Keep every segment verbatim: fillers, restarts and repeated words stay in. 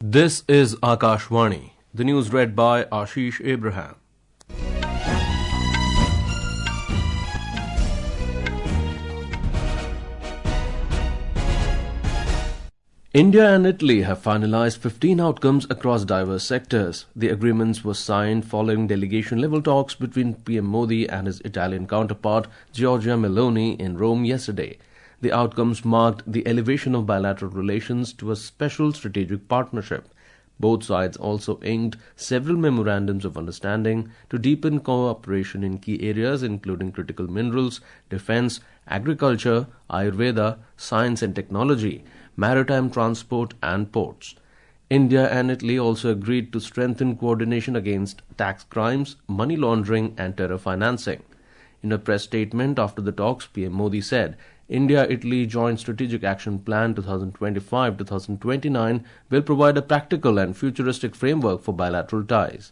This is Akashvani. The news read by Ashish Abraham. India and Italy have finalized fifteen outcomes across diverse sectors. The agreements were signed following delegation-level talks between P M Modi and his Italian counterpart Giorgia Meloni in Rome yesterday. The outcomes marked the elevation of bilateral relations to a special strategic partnership. Both sides also inked several memorandums of understanding to deepen cooperation in key areas including critical minerals, defense, agriculture, Ayurveda, science and technology, maritime transport and ports. India and Italy also agreed to strengthen coordination against tax crimes, money laundering and terror financing. In a press statement after the talks, P M Modi said, India-Italy Joint Strategic Action Plan twenty twenty-five to twenty twenty-nine will provide a practical and futuristic framework for bilateral ties.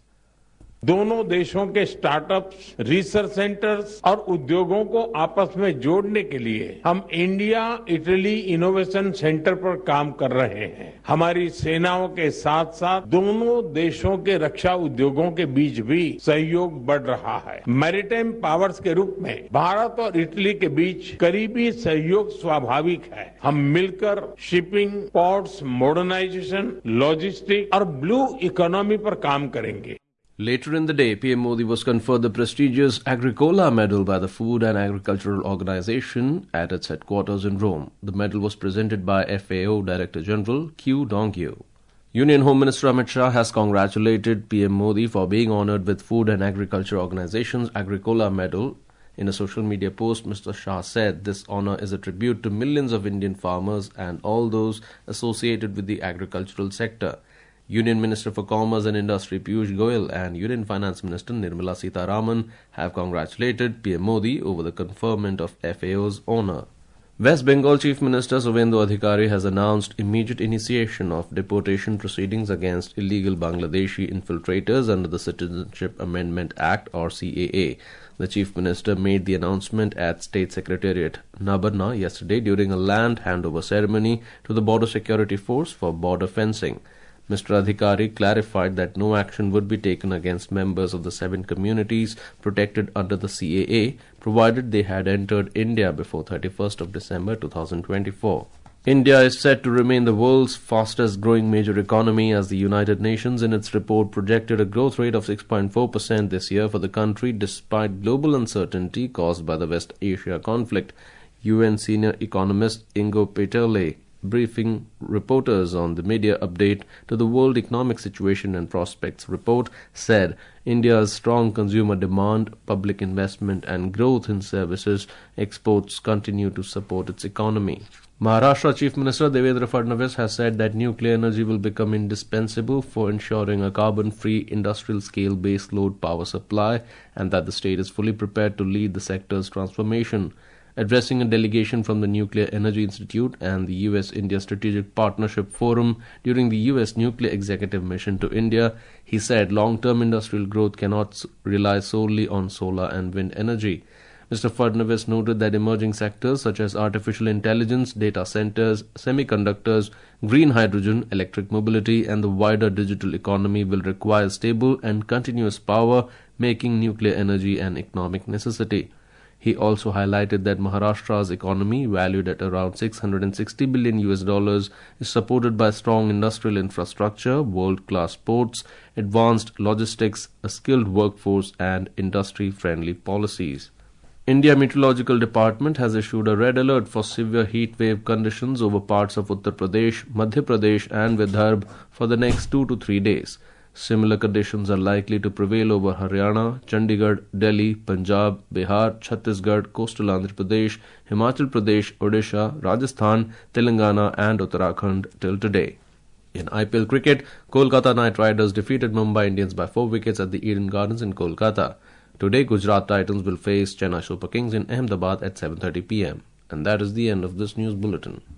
दोनों देशों के startups, research centres और उद्योगों को आपस में जोड़ने के लिए हम इंडिया इटली इनोवेशन सेंटर पर काम कर रहे हैं। हमारी सेनाओं के साथ साथ दोनों देशों के रक्षा उद्योगों के बीच भी सहयोग बढ़ रहा है। मैरीटाइम पावर्स के रूप में भारत और इटली के बीच करीबी सहयोग स्वाभाविक है। हम मिलकर शिपिंग, पोर्ट्स, मॉडर्नाइजेशन, लॉजिस्टिक और ब्लू इकोनॉमी पर काम करेंगे। Later in the day, P M Modi was conferred the prestigious Agricola Medal by the Food and Agricultural Organization at its headquarters in Rome. The medal was presented by F A O Director General Q Dongyu. Union Home Minister Amit Shah has congratulated P M Modi for being honoured with Food and Agriculture Organization's Agricola Medal. In a social media post, Mister Shah said this honour is a tribute to millions of Indian farmers and all those associated with the agricultural sector. Union Minister for Commerce and Industry Piyush Goyal and Union Finance Minister Nirmala Sitharaman have congratulated P M Modi over the conferment of F A O's honour. West Bengal Chief Minister Suvendu Adhikari has announced immediate initiation of deportation proceedings against illegal Bangladeshi infiltrators under the Citizenship Amendment Act or C A A. The Chief Minister made the announcement at State Secretariat Nabarna yesterday during a land handover ceremony to the Border Security Force for border fencing. Mister Adhikari clarified that no action would be taken against members of the seven communities protected under the C A A, provided they had entered India before thirty-first of December two thousand twenty-four. India is set to remain the world's fastest growing major economy as the United Nations in its report projected a growth rate of six point four percent this year for the country despite global uncertainty caused by the West Asia conflict. U N senior economist Ingo Peterle briefing reporters on the media update to the World Economic Situation and Prospects report said India's strong consumer demand, public investment and growth in services exports continue to support its economy. Maharashtra Chief Minister Devendra Fadnavis has said that nuclear energy will become indispensable for ensuring a carbon-free industrial-scale base-load power supply and that the state is fully prepared to lead the sector's transformation. Addressing a delegation from the Nuclear Energy Institute and the U S India Strategic Partnership Forum during the U S Nuclear Executive Mission to India, he said long-term industrial growth cannot rely solely on solar and wind energy. Mister Fadnavis noted that emerging sectors such as artificial intelligence, data centers, semiconductors, green hydrogen, electric mobility and the wider digital economy will require stable and continuous power, making nuclear energy an economic necessity. He also highlighted that Maharashtra's economy, valued at around six hundred sixty billion U S dollars, is supported by strong industrial infrastructure, world-class ports, advanced logistics, a skilled workforce and industry-friendly policies. India Meteorological Department has issued a red alert for severe heat wave conditions over parts of Uttar Pradesh, Madhya Pradesh and Vidarbha for the next two to three days. Similar conditions are likely to prevail over Haryana, Chandigarh, Delhi, Punjab, Bihar, Chhattisgarh, coastal Andhra Pradesh, Himachal Pradesh, Odisha, Rajasthan, Telangana and Uttarakhand till today. In I P L cricket, Kolkata Knight Riders defeated Mumbai Indians by four wickets at the Eden Gardens in Kolkata. Today, Gujarat Titans will face Chennai Super Kings in Ahmedabad at seven thirty p m. And that is the end of this news bulletin.